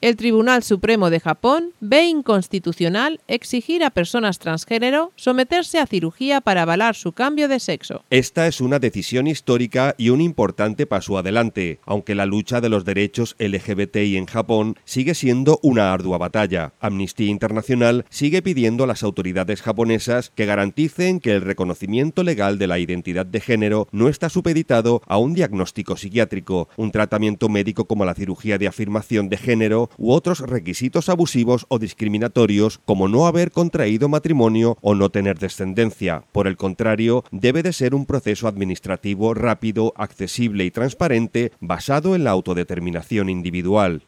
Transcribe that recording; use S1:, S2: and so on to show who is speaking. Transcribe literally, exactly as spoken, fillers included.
S1: El Tribunal Supremo de Japón ve inconstitucional exigir a personas transgénero someterse a cirugía para avalar su cambio de sexo.
S2: Esta es una decisión histórica y un importante paso adelante, aunque la lucha de los derechos L G B T I en Japón sigue siendo una ardua batalla. Amnistía Internacional sigue pidiendo a las autoridades japonesas que garanticen que el reconocimiento legal de la identidad de género no está supeditado a un diagnóstico psiquiátrico, un tratamiento médico como la cirugía de afirmación de género u otros requisitos abusivos o discriminatorios como no haber contraído matrimonio o no tener descendencia. Por el contrario, debe de ser un proceso administrativo rápido, accesible y transparente basado en la autodeterminación individual.